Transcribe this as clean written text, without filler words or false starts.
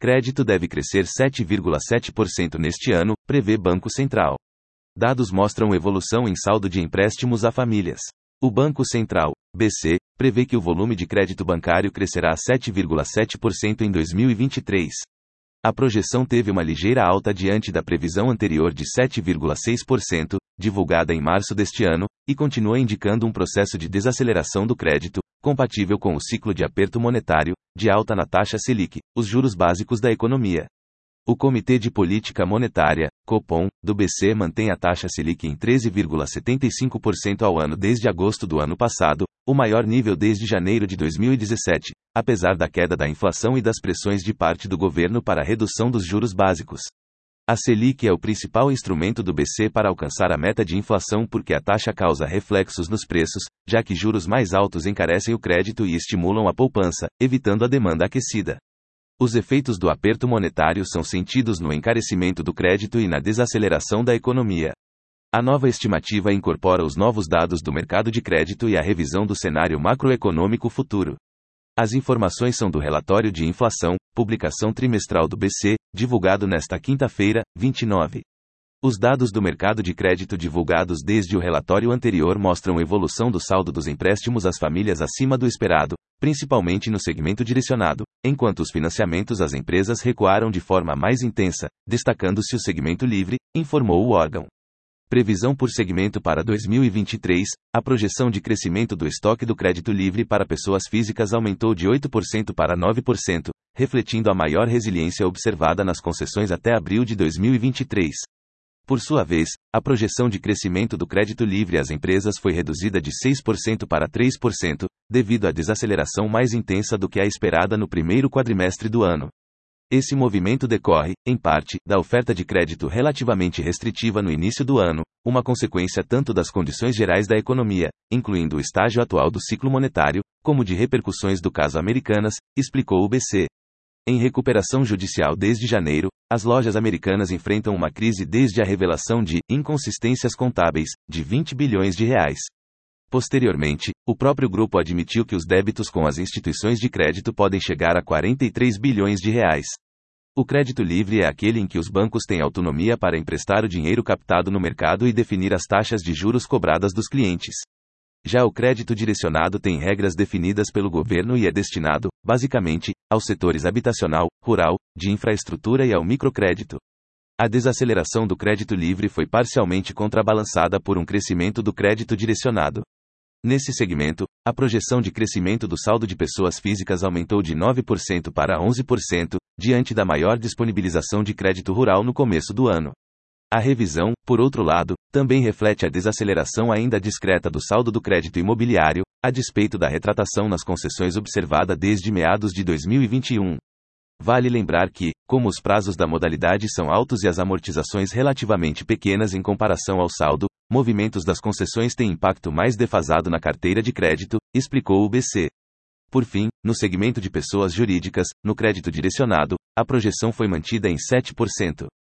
Crédito deve crescer 7,7% neste ano, prevê Banco Central. Dados mostram evolução em saldo de empréstimos a famílias. O Banco Central, BC, prevê que o volume de crédito bancário crescerá 7,7% em 2023. A projeção teve uma ligeira alta diante da previsão anterior de 7,6%, divulgada em março deste ano, e continua indicando um processo de desaceleração do crédito, compatível com o ciclo de aperto monetário, de alta na taxa Selic, os juros básicos da economia. O Comitê de Política Monetária, Copom, do BC mantém a taxa Selic em 13,75% ao ano desde agosto do ano passado, o maior nível desde janeiro de 2017, apesar da queda da inflação e das pressões de parte do governo para a redução dos juros básicos. A Selic é o principal instrumento do BC para alcançar a meta de inflação porque a taxa causa reflexos nos preços, já que juros mais altos encarecem o crédito e estimulam a poupança, evitando a demanda aquecida. Os efeitos do aperto monetário são sentidos no encarecimento do crédito e na desaceleração da economia. A nova estimativa incorpora os novos dados do mercado de crédito e a revisão do cenário macroeconômico futuro. As informações são do relatório de inflação, publicação trimestral do BC, divulgado nesta quinta-feira, 29. Os dados do mercado de crédito divulgados desde o relatório anterior mostram evolução do saldo dos empréstimos às famílias acima do esperado, principalmente no segmento direcionado, enquanto os financiamentos às empresas recuaram de forma mais intensa, destacando-se o segmento livre, informou o órgão. Previsão por segmento para 2023, a projeção de crescimento do estoque do crédito livre para pessoas físicas aumentou de 8% para 9%, refletindo a maior resiliência observada nas concessões até abril de 2023. Por sua vez, a projeção de crescimento do crédito livre às empresas foi reduzida de 6% para 3%, devido à desaceleração mais intensa do que a esperada no primeiro quadrimestre do ano. Esse movimento decorre, em parte, da oferta de crédito relativamente restritiva no início do ano, uma consequência tanto das condições gerais da economia, incluindo o estágio atual do ciclo monetário, como de repercussões do caso Americanas, explicou o BC. Em recuperação judicial desde janeiro, as lojas americanas enfrentam uma crise desde a revelação de inconsistências contábeis, de 20 bilhões de reais. Posteriormente, o próprio grupo admitiu que os débitos com as instituições de crédito podem chegar a 43 bilhões de reais. O crédito livre é aquele em que os bancos têm autonomia para emprestar o dinheiro captado no mercado e definir as taxas de juros cobradas dos clientes. Já o crédito direcionado tem regras definidas pelo governo e é destinado, basicamente, aos setores habitacional, rural, de infraestrutura e ao microcrédito. A desaceleração do crédito livre foi parcialmente contrabalançada por um crescimento do crédito direcionado. Nesse segmento, a projeção de crescimento do saldo de pessoas físicas aumentou de 9% para 11%, diante da maior disponibilização de crédito rural no começo do ano. A revisão, por outro lado, também reflete a desaceleração ainda discreta do saldo do crédito imobiliário, a despeito da retratação nas concessões observada desde meados de 2021. Vale lembrar que, como os prazos da modalidade são altos e as amortizações relativamente pequenas em comparação ao saldo, movimentos das concessões têm impacto mais defasado na carteira de crédito, explicou o BC. Por fim, no segmento de pessoas jurídicas, no crédito direcionado, a projeção foi mantida em 7%.